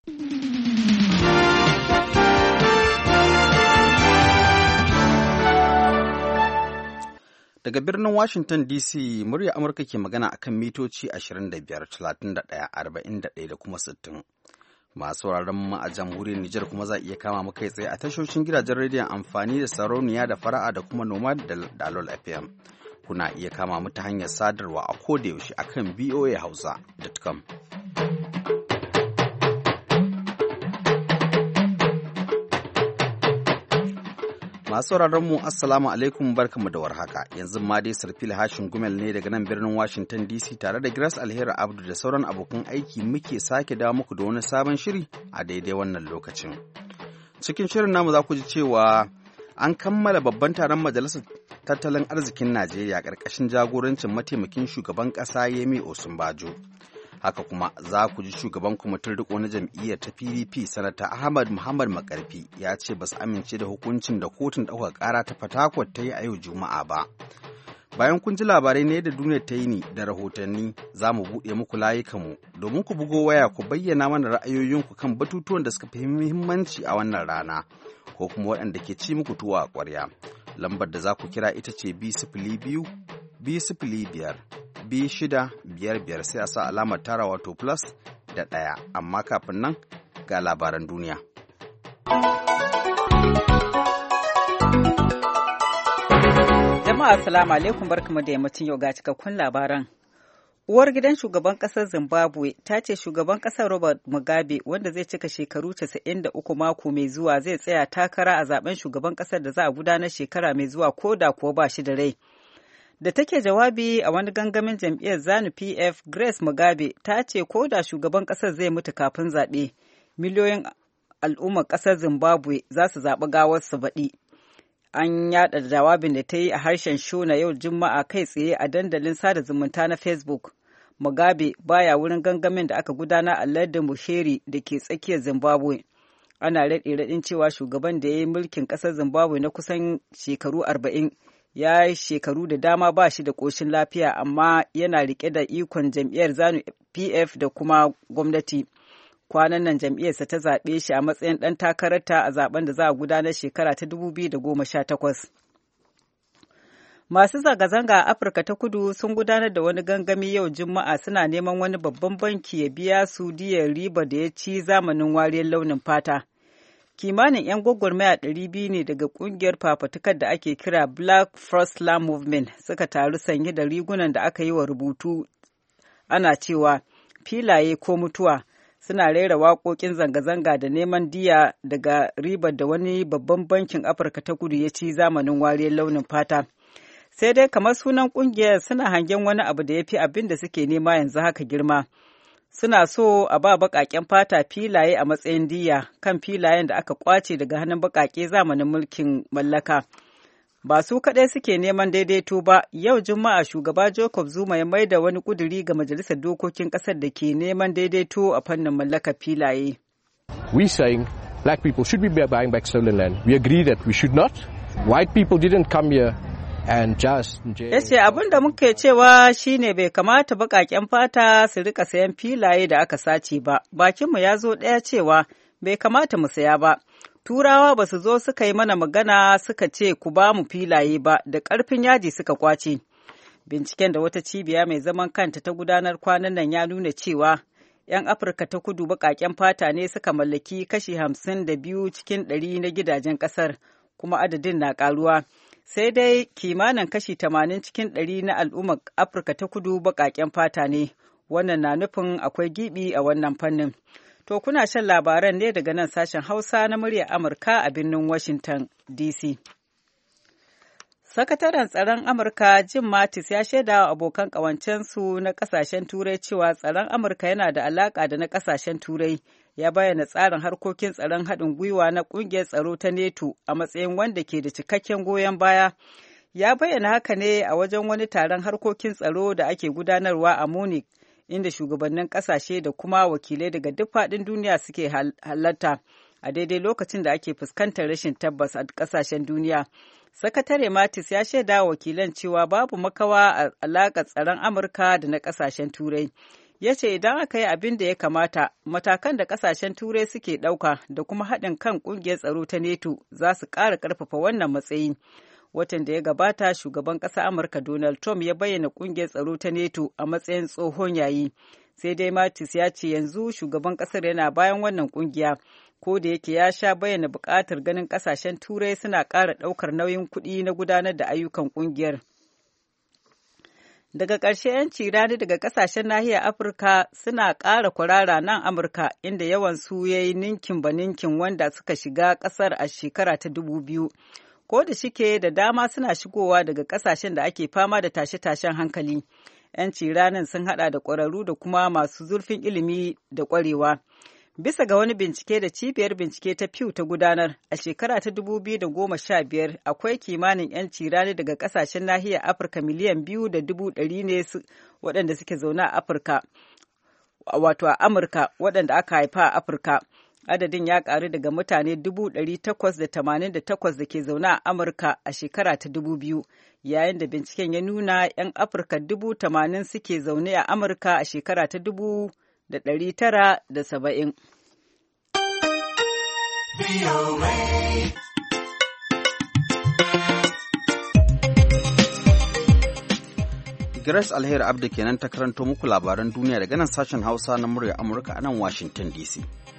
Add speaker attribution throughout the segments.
Speaker 1: Daga birnin Washington DC, murya Amurka ke magana akan mitoci 25, 31, 41 da kuma 60. Masu sauraron mu a jamhuriyar Nijar kuma za a iya kama mu kai tsaye a tashoshin gidajen rediyon amfani da sarauniya da fara'a da kuma noma da dalol FM. Kuna iya kama mu ta hanyar sadarwa a kodayaushe akan voahausa.com. Masu sauraron mu assalamu alaikum barkamu da warhaka. Yanzu ma dai Sarfil Hashin Gumel ne daga nan birnin Washington DC tare da Grace Alheri Abdu da sauran abokan aiki muke sake dawo muku da wani sabon shiri a daidai wannan lokacin. Cikin shirin namu za ku ji cewa an kammala babban taron majalisar tattalin arzikin Najeriya ƙarƙashin jagorancin mataimakin shugaban ƙasa Yemi Osinbajo. Haka kuma za ku ji shugaban kwamitin riko na jam'iyyar ta PDP sanata Ahmad Muhammad Makarfi ya ce ba su amince da hukuncin da kotun ɗaukar ƙara ta Fatakwal ta yi a yau Juma'a ba. Bayan kun ji labarai ne da duniyar ta yi ni da rahotanni za mu buɗe muku layukanmu domin ku bugo waya ku bayyana mana ra'ayoyinku kan batutuwan da suka fi muhimmanci a wannan rana ko kuma waɗanda ke ci muku tuwo a ƙwarya. Lambar da za ku kira ita ce 202 205 B655 sai a sa alamar tara wato plus da ɗaya, amma kafin nan ga labaran duniya.
Speaker 2: Jama'a assalamu alaikum barkamu da yammacin yau ga cikakkun labaran. Uwar gidan shugaban ƙasar Zimbabwe ta ce shugaban ƙasar Robert Mugabe wanda zai cika shekaru 93 mako mai zuwa zai tsaya takara a zaben shugaban ƙasar da za a gudanar shekara mai zuwa ko da kuwa ba shi da rai. Da take jawabi a wani gangamin jam'iyyar ZANU PF, Grace Mugabe ta ce ko da shugaban ƙasar zai mutu kafin zaɓe, miliyoyin al'ummar ƙasar Zimbabwe za su zaɓi gawarsa baɗi. An yaɗa jawabin da ta yi a harshen Shona yau Juma'a kai tsaye a dandalin sada zumunta na Facebook. Mugabe baya wurin gangamin da aka gudana a lardin Buheri da ke tsakiyar Zimbabwe. Ana raɗe-raɗin cewa shugaban da ya yi mulkin ƙasar Zimbabwe na kusan shekaru 40 ya yi shekaru da dama ba shi da ƙoshin lafiya amma yana riƙe da ikon jam'iyyar ZANU PF da kuma gwamnati. Kwanan nan jam'iyyarsa ta zaɓe shi a matsayin ɗan takararta a zaben da za a gudanar shekara ta 2018. Masu zanga-zanga a Afirka ta Kudu sun gudanar da wani gangami yau Juma'a suna neman wani babban banki ya biya su diyar riba da ya ci zamanin wariyar launin fata. Kimanin 'yan gwagwarmaya 200 ne daga kungiyar fafatukar da ake kira Black First Land Movement suka taru sanye da rigunan da aka yi wa rubutu ana cewa filaye ko mutuwa, suna rera waƙoƙin zanga-zanga da neman diya daga ribar da wani babban bankin Afirka ta Kudu ya ci zamanin wariyar launin fata. Sai dai kamar sunan kungiyar suna hangen wani abu da ya fi abin da suke nema yanzu haka girma. Suna so a ba baƙaƙen fata filaye a matsayin diya kan filayen da aka ƙwace daga hannun baƙaƙe zamanin mulkin mallaka. Ba su kaɗai suke neman daidaito ba, yau Juma'a shugaba Jacob Zuma ya maida wani ƙuduri ga Majalisar Dokokin ƙasar da ke neman daidaito a fannin mallakar filaye.
Speaker 3: We saying black people should be buying back stolen land. We agree that we should not. White people didn't come here.
Speaker 2: Ya ce abin da muke cewa shine bai kamata baƙaƙen fata su rika sayan filaye da aka sace ba. Bakinmu ya zo ɗaya cewa bai kamata mu saya ba. Turawa ba su zo suka yi mana magana suka ce ku ba mu filaye ba, da ƙarfin yaji suka kwace. Binciken da wata cibiya mai zaman kanta ta gudanar kwanan nan ya nuna cewa 'yan Afirka ta Kudu baƙaƙen fata ne suka mallaki kashi 52 cikin 100 na gidajen ƙasar, kuma adadin na ƙaruwa. Sai dai kimanin kashi 80 cikin 100 na al'ummar Afirka ta Kudu baƙaƙen fata ne. Wannan na nufin akwai gibi a wannan fannin. To kuna shan labaran ne daga nan sashen Hausa na muryar Amurka a birnin Washington DC. Sakataren tsaron Amurka Jim Mattis ya shaida wa abokan ƙawancensu na ƙasashen Turai cewa tsaron Amurka yana da alaƙa da na ƙasashen Turai. Ya bayyana tsarin harkokin tsaron haɗin gwiwa na ƙungiyar tsaro ta NATO a matsayin wanda ke da cikakken goyon baya. Ya bayyana haka ne a wajen wani taron harkokin tsaro da ake gudanarwa a Munich, inda shugabannin ƙasashe da kuma wakilai daga duk faɗin duniya suke halarta a daidai lokacin da ake fuskantar rashin tabbas a ƙasashen duniya. Sakatare Mattis ya shaida wa wakilan cewa babu makawa a alaƙar tsaron Amurka da na ƙasashen Turai. ya ce idan aka yi abin da ya kamata, matakan da ƙasashen Turai suke ɗauka da kuma haɗin kan ƙungiyar tsaro ta NATO za su ƙara ƙarfafa wannan matsayi. Watan da ya gabata, shugaban ƙasar Amurka Donald Trump ya bayyana ƙungiyar tsaro ta NATO a matsayin tsohon yayi. Sai dai Mattis ya ce yanzu shugaban ƙasar yana bayan wannan ƙungiya, ko da yake ya sha bayyana buƙatar ganin ƙasashen Turai suna ƙara ɗaukar nauyin kuɗi na gudanar da ayyukan ƙungiyar. Daga ƙarshe 'yanci rani daga ƙasashen nahiyar Afirka suna ƙara kwarara nan Amurka, inda yawan su ya yi ninkin ba ninkin wanda suka shiga ƙasar a shekara ta 2000. Ko da shike da dama suna shigowa daga ƙasashen da ake fama da tashe-tashen hankali. 'Yanci ranin sun haɗa da ƙwararru da kuma masu zurfin ilimi da ƙwarewa. Bisa ga wani bincike da cibiyar bincike ta Pew ta gudanar a shekara ta 2015, akwai kimanin 'yanci rani daga kasashen nahiyar Afirka miliyan 2.1 ne waɗanda suke zaune a Afirka, wato a Amurka waɗanda aka haifa a Afirka. Adadin ya ƙaru daga mutane 888 da ke zaune a Amurka a shekara ta 2000, yayin da binciken ya nuna 'yan Afirka 80,000 suke zaune a Amurka a shekara ta 1970.
Speaker 1: Grace Alheri Abdu kenan ta karanto muku labaran duniya daga nan sashen Hausa na murya Amurka a nan Washington DC.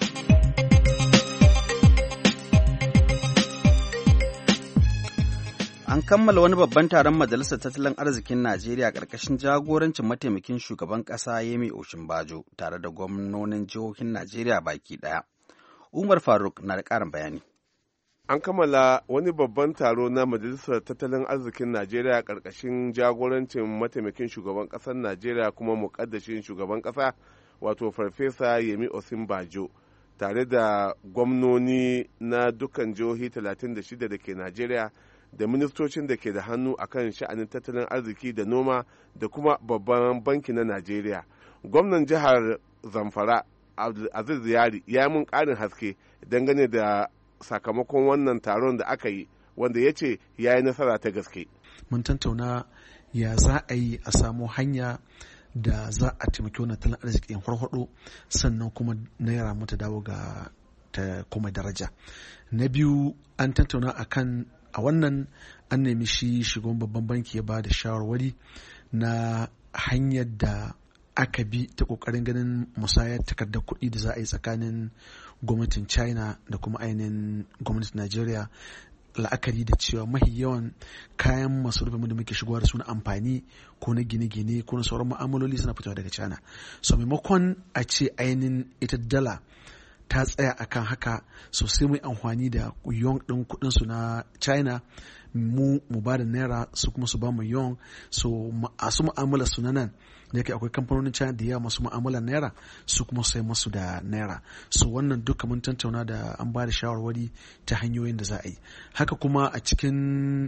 Speaker 1: An kammala wani babban taron Majalisar Tattalin Arzikin Najeriya ƙarƙashin jagorancin mataimakin shugaban ƙasa Yemi Oshinbajo tare da gwamnonin jihohin Najeriya baki ɗaya. Umar Faruk na da ƙarin bayani.
Speaker 4: An kammala wani babban taro na Majalisar Tattalin Arzikin Najeriya ƙarƙashin jagorancin mataimakin shugaban ƙasar Najeriya kuma muƙaddashin shugaban ƙasa wato Farfesa Yemi Oshinbajo tare da gwamnoni na dukkan jihohi 36 da ke Najeriya da ministocin da ke da hannu akan sha'anin tattalin arziki da noma da kuma babban banki na Najeriya. Gwamnan jihar Zamfara Aziz Yari ya yi mun ƙarin haske dangane da sakamakon wannan taron da aka yi wanda ya ce ya yi nasara ta gaske.
Speaker 5: Mun tantauna ya za a yi a samu hanya da za a taimaki wannan tattalin arziki in farfaɗo sannan kuma naira mu ta dawo ga ta kuma daraja. Na biyu an tantauna akan a wannan an nemi shi shugaban babban banki ya ba da shawarwari na hanyar da aka bi ta kokarin ganin musayar takardar kuɗi da za a yi tsakanin gwamnatin China da kuma ainihin gwamnatin Najeriya, la'akari da cewa mahi yawan kayan masarufin da muke shigowa da su na amfani ko na gine-gine ko na sauran mu'amaloli suna fitowa daga China. So maimakon a ce ainihin ita dala ta tsaya akan haka, so sai mu amfani da yuan ɗin kuɗinsu na China mu ba da naira su kuma su ba mu yuan, so a su mu'amalar su na nan da yake akwai kamfanonin China da yawa masu mu'amalar naira su kuma sai masu da naira. So wannan duka mun tantauna da an ba da shawarwari ta hanyoyin da za a yi haka. Kuma a cikin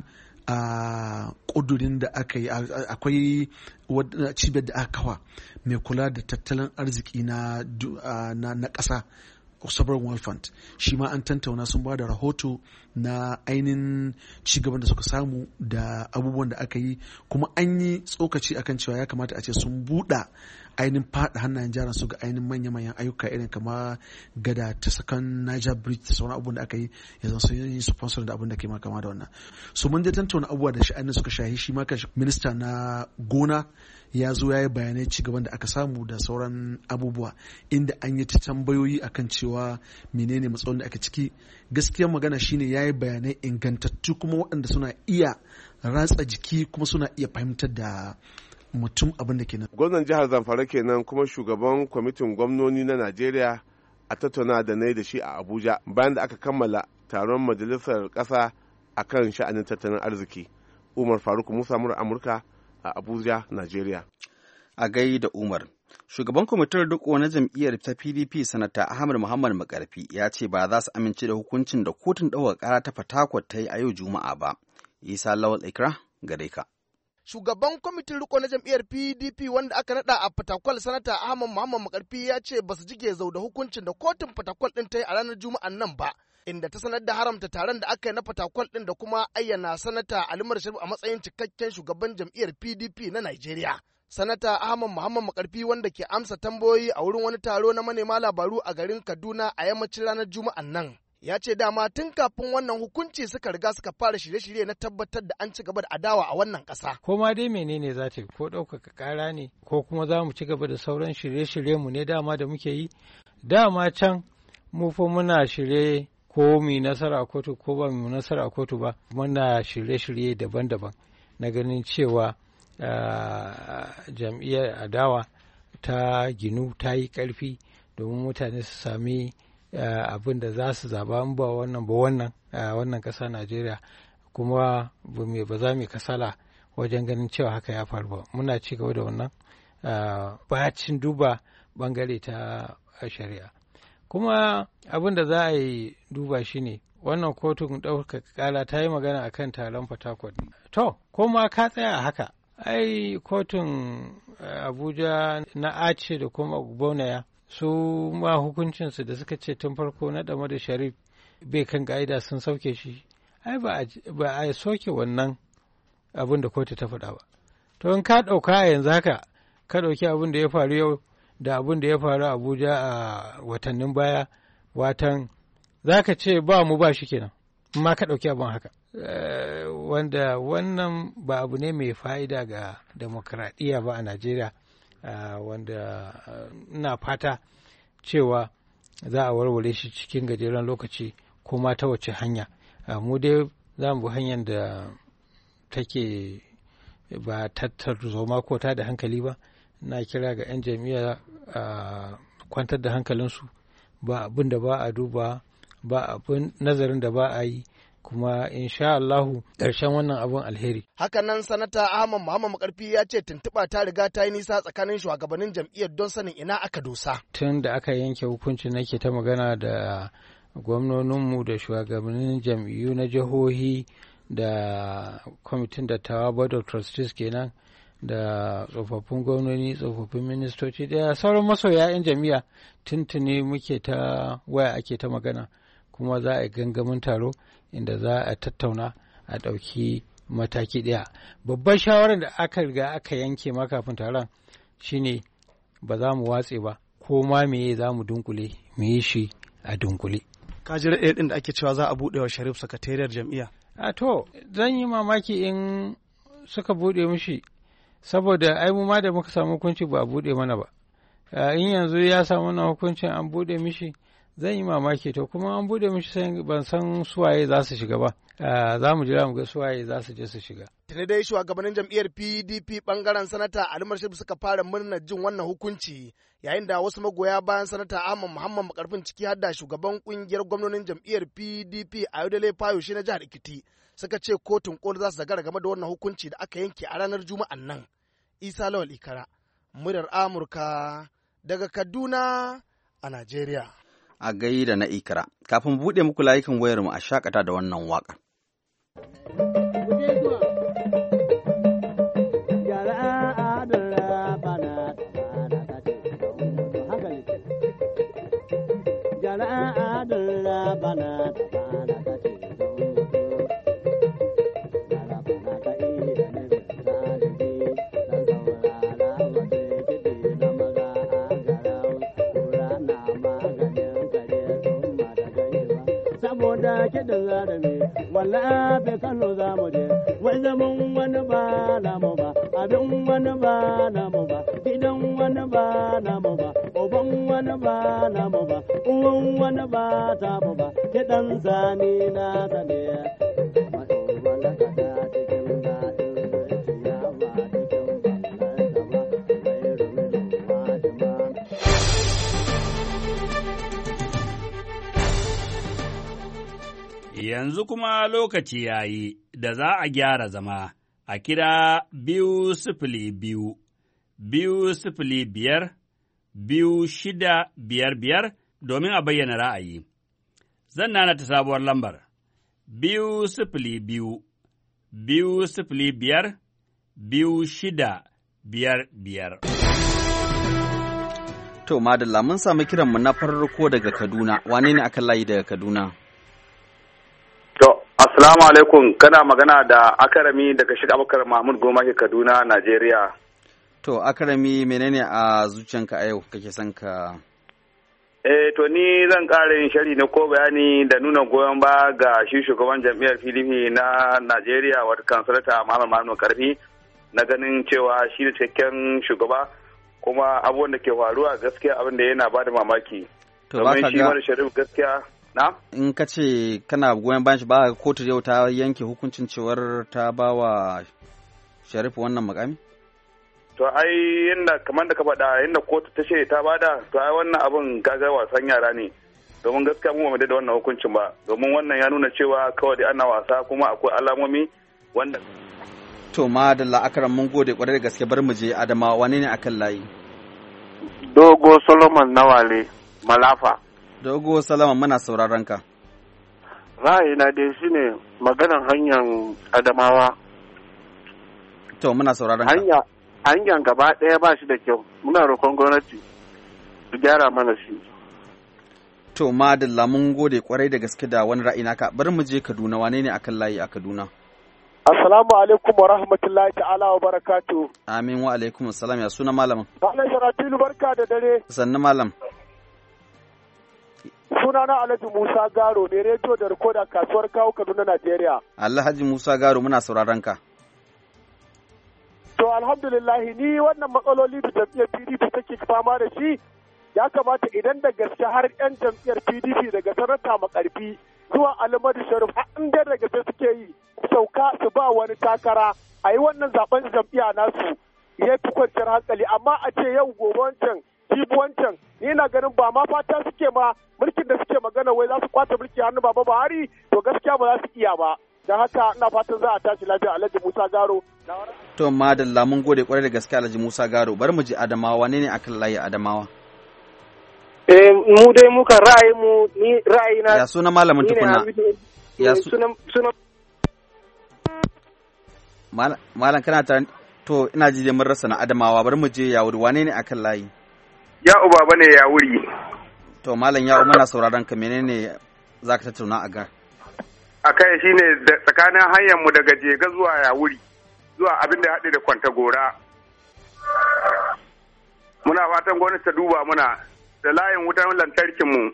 Speaker 5: ƙudurin da aka yi akwai cibiyar da aka kawa mai kula da tattalin arziki na ƙasa, Sovereign Wealth Fund, shi ma an tantauna sun ba da rahoto na ainihin cigaban da suka samu da abubuwan da aka yi, kuma an yi tsokaci akan cewa ya kamata a ce sun buɗa ainihin faɗa hannayen jaran su ga ainihin manya-manyan ayyuka irin kama gada ta sakan Niger Bridge da sauran abubuwan da aka yi ya zan sun yi sponsor da abin da ke kama da wannan. So mun je tantauna abubuwa da sha'anin suka shahi shi ma kan minista na gona ya zo ya yi bayanai cigaban da aka samu da sauran abubuwa, inda an yi ta tambayoyi akan cewa menene matsalolin da aka ciki. Gaskiyar magana shine ya yi bayanai ingantattu kuma waɗanda suna iya ratsa jiki kuma suna iya fahimtar da mutum abin da ke nan.
Speaker 4: Gwamnan jihar Zamfara kenan kuma shugaban kwamitin gwamnoni na Najeriya a tattauna da na yi da shi a Abuja bayan da aka kammala taron majalisar ƙasa akan sha'anin tattalin arziki. Umar Faruk Musa mura Amurka a Abuja, Najeriya.
Speaker 1: A gai da Umar. Shugaban kwamitin riko na jam'iyyar ta PDP Sanata Ahmad Muhammad Makarfi ya ce ba za su amince da hukuncin da kotun ɗaukar ƙara ta Fatakwal ta yi a yau Juma'a ba. Isa Lawal Ikra gare ka.
Speaker 6: Shugaban kwamitin riko na jam'iyyar PDP wanda aka nada a Fatakwal Sanata Ahmad Muhammad Makarfi ya ce ba su jige zau da hukuncin da kotun Fatakwal ɗin ta yi a ranar Juma'an nan ba, inda ta sanar da haramta taron da aka yi na Fatakwal ɗin da kuma ayyana Sanata Ali Sharif a matsayin cikakken shugaban jam'iyyar PDP na Najeriya. Sanata Ahmad Muhammad Makarfi wanda ke amsa tambayoyi a wurin wani taro na manema labaru a garin Kaduna a yammacin ranar Juma'an nan. Ya ce dama tun kafin wannan hukunci suka riga suka fara shirye-shirye na tabbatar da an ci gaba da adawa a wannan ƙasa.
Speaker 7: Ko ma dai menene za ta yi, ko ɗaukaka ƙara ne ko kuma za mu ci gaba da sauran shirye-shirye mu ne dama da muke yi. Dama can mu fa muna shirye ko mu nasara a kotu ko ba mu nasara a kotu ba, muna shirye-shirye daban-daban na ganin cewa jam'iyyar adawa ta ginu ta yi ƙarfi domin mutane su sami abin da za su zaba in ba wannan ƙasa Najeriya, kuma ba za mu kasala wajen ganin cewa haka ya faru ba. Muna ci gaba da wannan bacin duba bangare ta shari'a. Kuma abin da za a yi duba shi ne wannan kotun ɗaukaka ƙara ta yi magana a kan taron Port Harcourt. To, ko ma ka tsaya a haka, ai kotun Abuja na Ace da kuma Bonaya su ma hukuncinsu da suka ce tun farko na ɗama da Sharif bai kan ka'ida sun sauke shi. Ai ba a soke wannan abin da kotu ta faɗa ba. To, in ka ɗauka a yanzu haka, ka ɗauki abin da ya faru yau da abin da ya faru a Abuja a watannin baya, watan za ka ce ba mu ba shi kenan, amma ka ɗauki abin haka. Wanda wannan ba abu ne mai fa'ida ga demokradiyya ba a Najeriya, wanda ina fata cewa za a warware shi cikin gajeren lokaci ko ma ta wace hanya. Mu dai za mu bi hanyar da take ba tattarzoma ko ta da hankali ba. Na kira ga 'yan jam'iyya a kwantar da hankalinsu, ba abin da ba a duba, ba abin nazarin da ba a yi, kuma insha Allahu ƙarshen wannan abin alheri.
Speaker 6: Hakanan Sanata Ahmad Muhammad Makarfi ya ce tuntuɓa ta riga ta yi nisa tsakanin shugabannin jam'iyyar don sanin ina aka dosa.
Speaker 7: Tun da aka yanke hukunci nake ta magana da gwamnoninmu da shugabannin jam'iyyu na jihohi da kwamitin dattawa Board of Trustees kenan, da tsofaffin gwamnoni, tsofaffin ministoci da sauran masoya 'yan jami'a. Tuntuni muke ta waya ake ta magana, kuma za a yi gangamin taro inda za a tattauna a ɗauki mataki ɗaya. Babbar shawarar da aka riga aka yanke ma kafin taron shine ba za mu watse ba, ko ma meye za mu dunkule mu yi shi a dunkule.
Speaker 6: Ka ji raɗe ɗin da ake cewa za a buɗe wa Sharif sakatariyar jam'iyya.
Speaker 7: To zan yi mamaki in suka buɗe mishi, saboda ai mu ma da muka samu hukunci ba a buɗe mana ba. In yanzu ya samu na hukuncin an buɗe mishi, zan yi mamaki. To kuma an buɗe mishi sai ban san suwaye za su shiga ba. Za mu jira mu ga suwaye za su je su shiga.
Speaker 6: Tuni dai shugabannin jam'iyyar PDP bangaren Sanata Ali Marshif suka fara murnar jin wannan hukunci, yayin da wasu magoya bayan Sanata Ahmad Muhammad Makarfin ciki har da shugaban kungiyar gwamnonin jam'iyyar PDP Ayodele Fayoshe na jihar Ekiti suka ce kotun koli za su zagara game da wannan hukunci da aka yanke a ranar Juma'an nan. Isa Lawal Ikara, muryar Amurka daga Kaduna a Najeriya.
Speaker 1: A gaida na Ikara, kafin buɗe muku layukan wayarmu a shakata da wannan waƙa.
Speaker 8: Kiɗin zarami walla be Kano za mu je wai zaman wani ba namu ba, abin wani ba namu ba, gidan wani ba namu ba, uban wani ba namu ba, uwan wani ba tamu ba, kiɗan zani na ta ne.
Speaker 9: Yanzu kuma lokaci ya yi da za a gyara zama a kira 202, 205, 2655 domin a bayyana ra'ayi. Zan nana ta sabuwar lambar 202, 205, 2655.
Speaker 1: To, madalla mun sami kiranmu na farko daga Kaduna, wane ne aka layi daga Kaduna?
Speaker 10: Assalamu alaikum, kana magana da Akarami daga Sheikh Abubakar Mahmud Goma ke Kaduna, Najeriya.
Speaker 1: To Akarami menene a zuciyanka a yau kake son ka?
Speaker 10: To ni zan ƙara yin shari na ko bayani da nuna goyon ba ga shi shugaban jam'iyyar PDP na Najeriya wata kansulata Muhammad Karfi na ganin cewa shi da cikakken shugaba kuma abubuwan da ke faruwa gaskiya abin da yana ba da mamaki.
Speaker 1: To ba ka ga
Speaker 10: Sharif gaskiya na? In
Speaker 1: ka ce kana goyon bayan shi ba kotu yau ta yanke hukuncin cewar ta ba wa Sharif wannan makami?
Speaker 10: To ai yadda kamar da ka faɗa yadda kotu ta ce ta bada to ai wannan abin gaga wasan yara ne domin gaskiya mu ba da wannan hukuncin ba domin wannan ya nuna cewa kawai ana wasa kuma akwai alamomi wanda
Speaker 1: to ma da la'akaran mun gode kwarai da gaske bar mu je Adamawa wane ne akan layi
Speaker 11: Dogo Solomon Nawale Malafa
Speaker 1: Dogo Solomon muna sauraron ka
Speaker 11: ra'ayina dai shine maganar hanyar Adamawa
Speaker 1: to muna sauraron ka
Speaker 11: hanyar gaba ɗaya ba shi da kyau muna roƙon gwamnati su gyara mana shi.
Speaker 1: To madalla mun gode kwarai da gaske da wani ra'ayi naka bari mu je Kaduna wane ne akan layi a Kaduna?
Speaker 12: Assalamu alaikum wa rahmatullahi ta'ala wa barakatuh.
Speaker 1: Amin wa alaikum assalam ya suna malamin.
Speaker 12: Malam Sharatilu barka da dare.
Speaker 1: Sannu malam.
Speaker 12: Sunana Alhaji Musa Garo ne rediyo da rikoda kasuwar kawo Kaduna Najeriya.
Speaker 1: Alhaji Musa Garo muna sauraron ka.
Speaker 12: To alhamdulillahi ni wannan matsaloli da jam'iyyar PDP take fama da shi ya kamata idan da gaske har 'yan jam'iyyar PDP daga sanata makarfi zuwa Alimadu Sharif in da gaske suke yi sauka su ba wani takara a yi wannan zaben jam'iyya nasu ya fi kwanciyar hankali amma a ce yau gobe wancan jibi wancan ni na ganin ba ma fata suke ma mulkin da suke magana wai za su kwace mulki hannu Baba Buhari to gaskiya ba za su iya ba. Don haka ina fatan za a tashi lafiya Alhaji Musa Garo.
Speaker 1: To madalla mun gode kwarai da gaske Alhaji Musa Garo bari mu je Adamawa wane ne akan layi Adamawa?
Speaker 13: Mu dai muka ra'ayinmu ni ra'ayina.
Speaker 1: Ya suna malamin tukuna. Ya suna Malam kana tare to ina ji mun rasa na Adamawa bari mu je Yawuri wane ne akan layi?
Speaker 10: Ya uba bane Yawuri.
Speaker 1: To malam ya muna sauraron ka menene zaka tattauna a ga?
Speaker 10: Akai shine tsakanin hanyar mu daga Jega zuwa Yawuri zuwa abin da haɗe da Kwantagora. Muna fatan gwamnati ta duba muna da layin wutar lantarkin mu.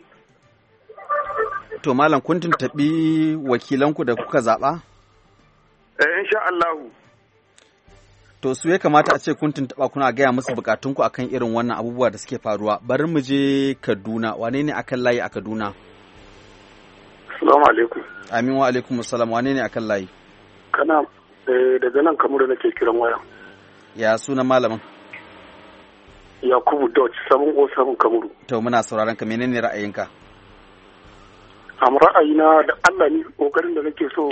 Speaker 1: To malam kun tuntaɓi wakilanku da kuka zaɓa?
Speaker 10: Insha Allah.
Speaker 1: To su ya kamata a ce kun tuntuɓa kuna gaya musu bukatunku akan irin wannan abubuwa da suke faruwa. Bari mu je Kaduna, wane ne akan layi a Kaduna?
Speaker 14: Assalamu alaikum.
Speaker 1: Amin wa alaikum assalam, wane ne akan layi?
Speaker 14: Kana daga nan Kamuru nake kiran waya.
Speaker 1: Ya suna malamin?
Speaker 14: Yakubu Dodge 707 Kamuru.
Speaker 1: To muna sauraron ka menene ra'ayinka?
Speaker 14: Am ra'ayina da Allah ni kokarin da nake so.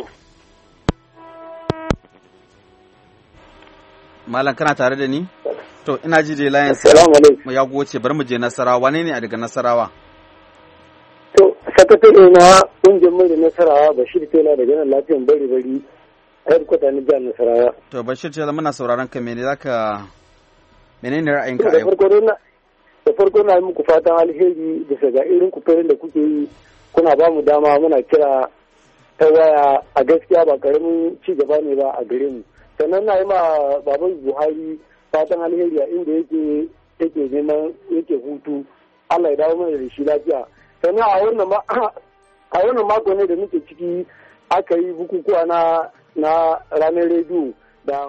Speaker 1: Malam kana tare da ni? To ina ji dai layin ya goce bari mu je Nasarawa, wane ne a daga Nasarawa?
Speaker 13: To sakatare na kungiyar mai da Nasarawa Bashir Tela daga nan lafiyan bari bari a kwata ni jihar Nasarawa.
Speaker 1: To Bashir Tela muna sauraron ka menene ra'ayinka a yau?
Speaker 13: Da farko na yi muku fatan alheri bisa ga irin kufurin da kuke yi kuna ba mu dama muna kira ta waya a gaskiya ba karamin ci gaba ne ba a gare mu. Sannan na yi ma baban Buhari fatan alheri a inda yake neman yake hutu Allah ya dawo mana da shi lafiya. Sannan a wannan mako ne da muke ciki aka yi bukukuwa na ranar rediyo da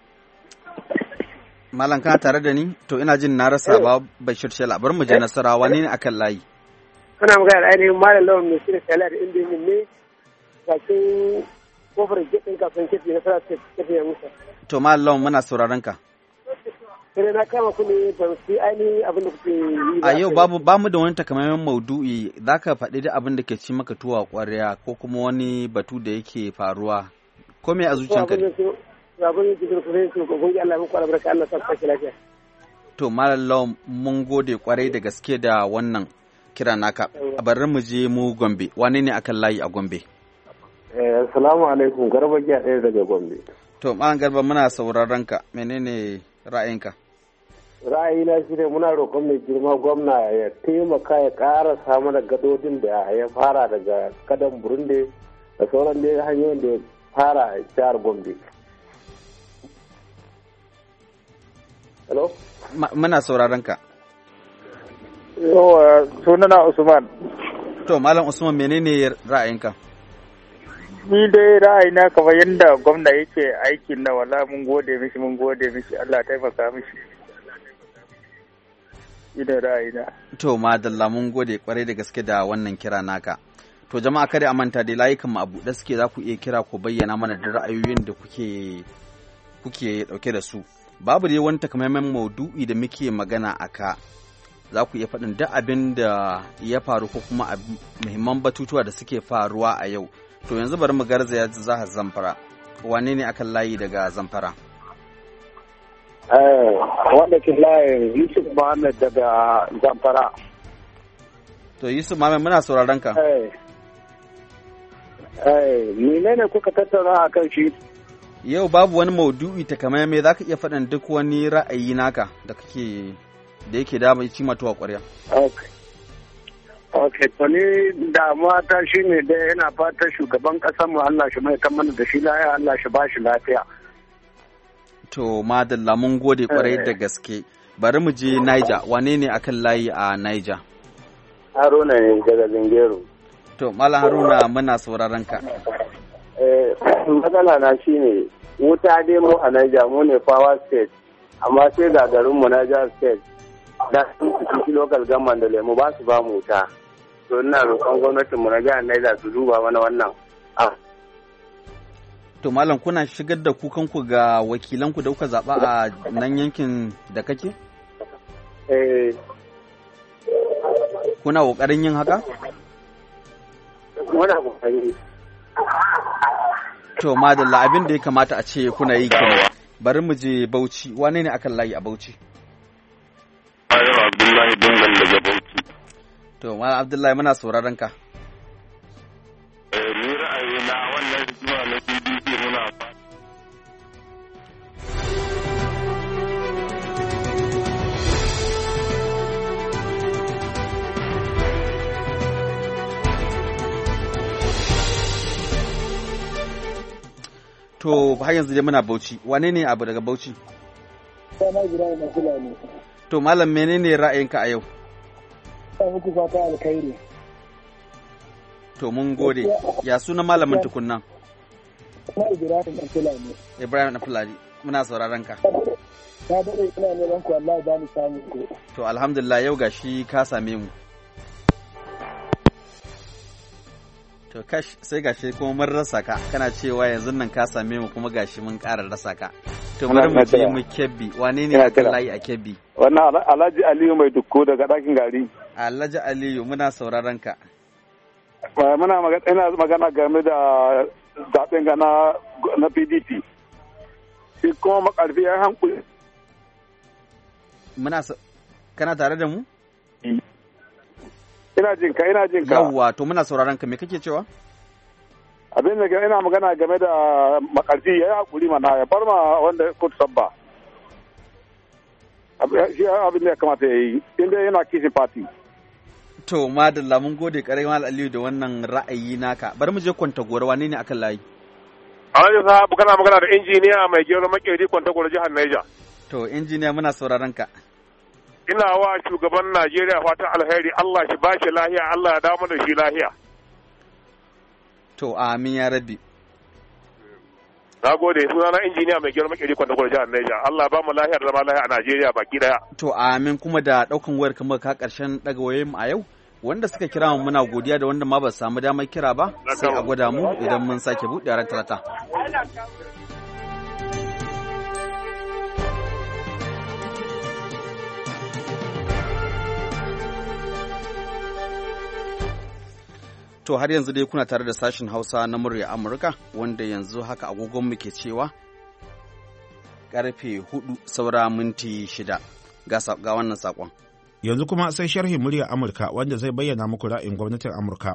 Speaker 1: Malam kana tare da ni? To ina jin na rasa ba Bashir Shela bar mu je Nasarawa ne akan layi.
Speaker 13: Kana magana da ainihin Malam Lawan mai shirin Shela da inda yin ne bakin kofar gidan kafin kefi na Nasarawa kefi ya musa.
Speaker 1: To Malam Lawan muna sauraron ka.
Speaker 13: Sai na kama ku ne ban fi ainihin abin da kuke yi.
Speaker 1: A yau ba mu da wani takamaiman maudu'i zaka faɗi da abin da ke ci maka tuwa ƙwarya ko kuma wani batu da yake faruwa. Ko me a zuciyanka ne? To Malam mun gode kwarai da gaske da wannan kira naka. A bari mu je mu Gombe. Wane ne akan layi a Gombe?
Speaker 15: Assalamu alaikum, Garba Giya ɗaya daga Gombe.
Speaker 1: To Malam Garba muna sauraron ka. Menene ra'ayinka?
Speaker 15: Ra'ayina shi ne muna roƙon mai girma gwamna ya taimaka ya ƙara samu da gadodin da ya fara daga kadan Burundi da sauran dai hanyoyin da ya fara a jihar Gombe.
Speaker 11: Hello?
Speaker 1: Muna sauraron ka.
Speaker 11: Yawa, sunana Usman.
Speaker 1: To, Malam Usman, menene ra'ayinka?
Speaker 11: Ni dai ra'ayina kamar yadda gwamna yake aikin na wala mun gode mishi Allah taimaka mishi. Ina ra'ayina.
Speaker 1: To, madalla mun gode kwarai da gaske da wannan kira naka. To, jama'a kada a manta dai layukan mu a buɗe suke, za ku iya kira ko bayyana mana da ra'ayoyin da kuke ɗauke da su. Babu dai wani takamaiman maudu'i da muke magana a ka. Za ku iya faɗin duk abin da ya faru ko kuma muhimman batutuwa da suke faruwa a yau. To yanzu bari mu garzaya jihar Zamfara. Wane ne akan layi daga Zamfara?
Speaker 15: Wanda ke layin Yusuf Muhammad daga Zamfara.
Speaker 1: To Yusuf Muhammad muna sauraron ka.
Speaker 15: Menene kuka tattauna a kan shi?
Speaker 1: Yau babu wani maudu'i takamaimai, za ka iya faɗin duk wani ra'ayi naka da yake dama ci matuwa ƙwarya.
Speaker 15: Ok, to ni damuwa ta shi ne da yana fatan shugaban ƙasar mu Allah shi mai mana da shi lafiya, Allah shi ba shi lafiya.
Speaker 1: To madalla mun gode kwarai da gaske. Bari mu je Niger, wane ne akan layi a Niger?
Speaker 15: Haruna ne daga Zingero.
Speaker 1: To Malam Haruna muna sauraron ka.
Speaker 15: Matsala na shi ne wuta dai mu a Niger mu ne Power State, amma sai ga garin mu Niger State da su local government da lemu ba su ba mu wuta. To ina roƙon gwamnatin mu na jihar Niger su duba mana wannan.
Speaker 1: To Malam kuna shigar da kukanku ga wakilanku da kuka zaɓa a nan yankin da kake? Kuna ƙoƙarin yin haka?
Speaker 15: Muna ƙoƙari.
Speaker 1: To madalla abin da ya kamata a ce kuna yi kenan. Bari mu je Bauchi. Wane ne akan layi a Bauchi?
Speaker 16: Abdullahi Dungal daga Bauchi.
Speaker 1: To Malam Abdullahi muna sauraron ka.
Speaker 16: Ni ra'ayi na wannan rigima na PDP muna
Speaker 1: To har yanzu dai muna Bauchi. Wane ne abu daga Bauchi?
Speaker 17: Sana Ibrahim na Fulani.
Speaker 1: To Malam menene ra'ayinka a yau?
Speaker 17: Ina muku fata alkhairi.
Speaker 1: To mun gode. Ya suna malamin tukunnan?
Speaker 17: Sana Ibrahim na Fulani.
Speaker 1: Ibrahim na Fulani. Muna sauraron ka.
Speaker 17: Na daɗe ina neman ku Allah ba ni samu ku.
Speaker 1: To alhamdulillah yau gashi ka same mu. To kash sai gashi kuma mun rasa ka, kana cewa yanzu nan ka same mu kuma gashi mun ƙara rasa ka. To bari mu je mu Kebbi. Wane ne akan layi a Kebbi?
Speaker 18: Wannan Alhaji Aliyu mai dukko daga ɗakin gari.
Speaker 1: Alhaji Aliyu muna sauraron ka.
Speaker 18: Ina magana game da zaben ga na PDP. Shi kuma makarfi ya hankuli.
Speaker 1: Kana tare da mu?
Speaker 18: Ina jin ka.
Speaker 1: Yawwa, to muna sauraron ka, me kake cewa?
Speaker 18: Abin da ina magana game da makarfi ya yi hakuri mana ya bar ma wanda kotu sabba. Shi abin da ya kamata ya yi, inda yana kishin fati.
Speaker 1: To, madalla mun gode kare Mal Aliyu da wannan ra'ayi naka. Bari mu je Kwantagora, wane ne akan layi?
Speaker 19: Alhaji Sahabu kana magana da injiniya mai gero makeri Kwantagora jihar Niger.
Speaker 1: To, injiniya muna sauraron ka.
Speaker 19: Ina wa shugaban Najeriya fatan alheri, Allah shi ba shi lahiya, Allah ya damu da shi lahiya.
Speaker 1: To, amin ya rabbi.
Speaker 19: Na gode, sunana injiniya mai gero makeri Kwantagora jihar Niger. Allah ba mu lahiyar zama lahiya a Najeriya baki daya.
Speaker 1: To, amin kuma da daukan wayar kamar ka karshen daga wayoyin a yau. Wanda suka kira mu muna godiya da wanda ma ba samu damar kira ba, sai a gwada mu idan mun sake buɗe ran talata. To har yanzu dai kuna tare da sashen Hausa na murya Amurka wanda yanzu haka agogon mu ke cewa karfe 4 saura minti 6 ga wannan sakon.
Speaker 20: Yanzu kuma sai sharhin murya Amurka wanda zai bayyana muku ra'ayin gwamnatin Amurka.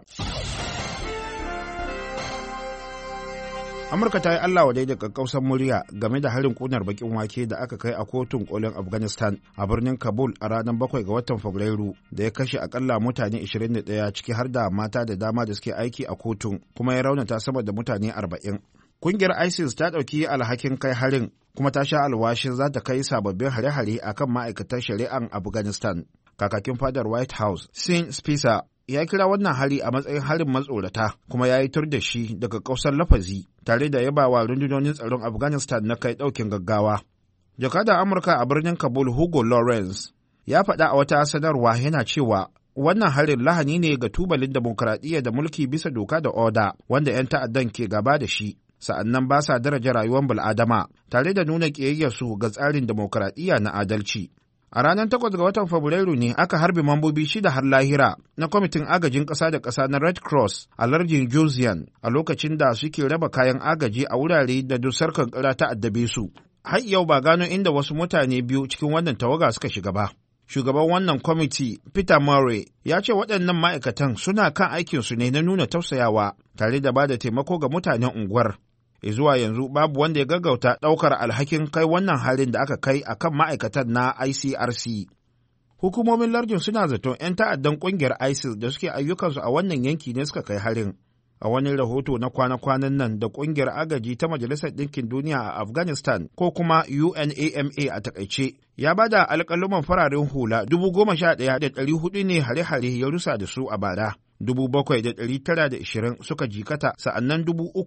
Speaker 20: Amurka ta yi Allah wadai da kakkausar murya game da harin kunar bakin wake da aka kai a kotun kolin Afghanistan a birnin Kabul a ranar 7 ga watan Fabrairu da ya kashe akalla mutane 21 ciki har da mata da dama da suke aiki a kotun kuma ya raunata sama da mutane 40. Kungiyar ISIS ta ɗauki alhakin kai harin kuma ta sha alwashin za ta kai sababbin hare-hare a kan ma'aikatan shari'an Afghanistan. Kakakin fadar White House, Sean Spicer, ya kira wannan hari a matsayin harin matsorata kuma ya yi tur da shi daga kausar lafazi tare da yabawa rundunonin tsaron Afghanistan na kai ɗaukin gaggawa. Jakadan Amurka a birnin Kabul Hugo Lawrence ya faɗa a wata sanarwa yana cewa wannan harin lahani ne ga tubalin demokuraɗiyya da mulki bisa doka da oda wanda 'yan ta'addan ke gaba da shi, sa'annan ba sa daraja rayuwar bil'adama tare da nuna ƙiyayyarsu ga tsarin demokuraɗiyya na adalci. A ranar 8 ga watan Fabrairu ne aka harbe mambobi 6 har lahira na kwamitin agajin ƙasa da ƙasa na Red Cross a lardin Josian a lokacin da suke raba kayan agaji a wurare da dusar kankara ta addabe su. Har yau ba gano inda wasu mutane biyu cikin wannan tawaga suka shiga ba. Shugaban wannan kwamiti, Peter Murray, ya ce waɗannan ma'aikatan suna kan aikinsu ne na nuna tausayawa tare da ba da taimako ga mutanen unguwar. Zuwa yanzu babu wanda ya gaggauta ɗaukar alhakin kai wannan harin da aka kai a kan ma'aikatan na ICRC. Hukumomin lardin suna zaton 'yan ta'addan ƙungiyar ISIS da suke ayyukansu a wannan yanki ne suka kai harin. A wani rahoto na kwana-kwanan nan da ƙungiyar agaji ta Majalisar Ɗinkin Duniya a Afghanistan ko kuma UNAMA a takaice, ya ba da alƙaluman fararen hula 11,400 ne hare-hare ya rusa da su a bara. 7,920 suka jikata, sa'annan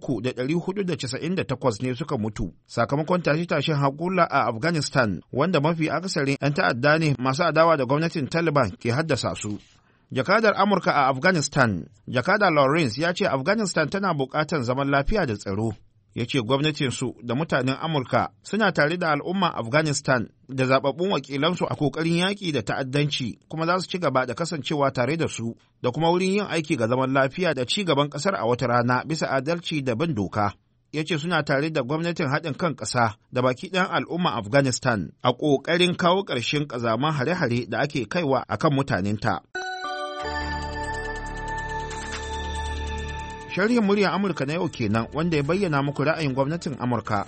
Speaker 20: 3,498 ne suka mutu sakamakon tashe-tashen haƙula a Afghanistan, wanda mafi akasarin 'yan ta'adda ne masu adawa da gwamnatin Taliban ke haddasa su. Jakadar Amurka a Afghanistan, Jakada Lawrence ya ce Afghanistan tana buƙatar zaman lafiya da tsaro. Ya ce gwamnatinsu da mutanen Amurka suna tare da al'umma Afghanistan da zababbun wakilansu a ƙoƙarin yaƙi da ta'addanci, kuma za su ci gaba da kasancewa tare da su da kuma wurin yin aiki ga zaman lafiya da ci gaban ƙasar a wata rana bisa adalci da bin doka. Ya ce suna tare da gwamnatin haɗin kan ƙasa da baki ɗayan al'umma Afghanistan a ƙoƙarin kawo ƙarshen ƙazaman hare-hare da ake kaiwa a kan mutanenta. Sharhin muryar Amurka na yau kenan wanda ya bayyana muku ra'ayin gwamnatin Amurka.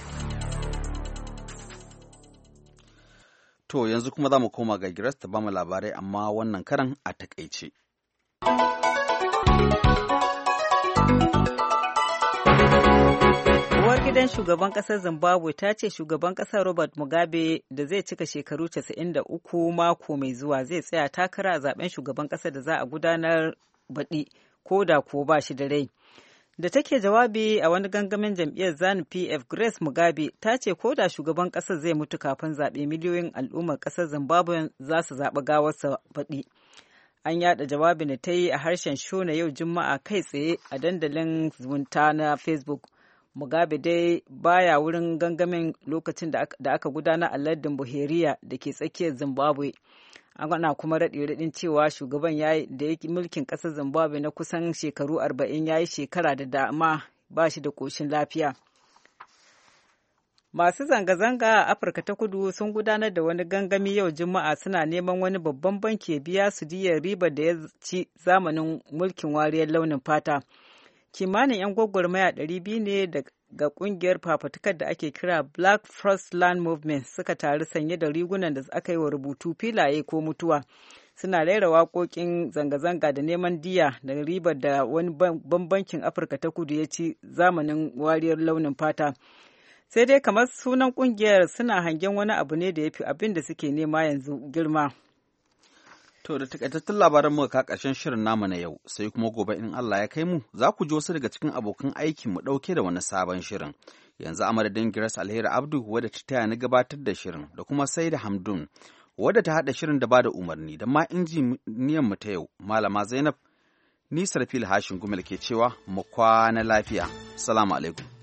Speaker 1: To yanzu kuma za mu koma ga Giras ta bamu labarai amma wannan karan a takaice.
Speaker 2: Uwar gidan shugaban ƙasar Zimbabwe ta ce shugaban ƙasar Robert Mugabe da zai cika shekaru 93 mako mai zuwa zai tsaya takara a zaben shugaban ƙasar da za a gudanar baɗi ko da ko ba shi da rai. Da take jawabi a wani gangamin jam'iyyar ZANU-PF, Grace Mugabe ta ce ko da shugaban ƙasar zai mutu kafin zaɓe, miliyoyin al'ummar ƙasar Zimbabwe za su zaɓi gawarsa baɗi. An yada jawabin da ta yi a harshen Shona yau Juma'a kai tsaye a dandalin zumunta na Facebook. Mugabe dai baya wurin gangamin lokacin da aka gudana a lardin Buheriya da ke tsakiyar Zimbabwe. Ana kuma raɗe-raɗin cewa shugaban da ya mulkin ƙasar Zimbabwe na kusan shekaru 40 ya yi shekara da dama ba shi da ƙoshin lafiya. Masu zanga-zanga a Afirka ta Kudu sun gudanar da wani gangami yau Juma'a suna neman wani babban banki ya biya su diyyar ribar da ya ci zamanin mulkin wariyar launin fata. Kimanin 'yan gwagwarmaya 200 ne daga kungiyar fafatukar da ake kira Black First Land Movement suka taru sanye da rigunan da aka yi wa rubutu filaye ko mutuwa. Suna rera waƙoƙin zanga-zanga da neman diya da ribar da wani bankin Afirka ta Kudu ya ci zamanin wariyar launin fata. Sai dai kamar sunan kungiyar suna hangen wani abu ne da ya fi abin da suke nema yanzu girma.
Speaker 1: To da takaitattun labaran muka ƙarshen shirin namu na yau, sai kuma gobe in Allah ya kai mu za ku ji wasu daga cikin abokan aikin mu ɗauke da wani sabon shirin. Yanzu a madadin Grace Alheri Abdu wadda ta taya ni gabatar da shirin da kuma Saida Hamdun wadda ta haɗa shirin da bada umarni da ma injiniyan mu ta yau Malama Zainab, ni Sarfil Hashin Gumel ke cewa mu kwana lafiya. Assalamu alaikum.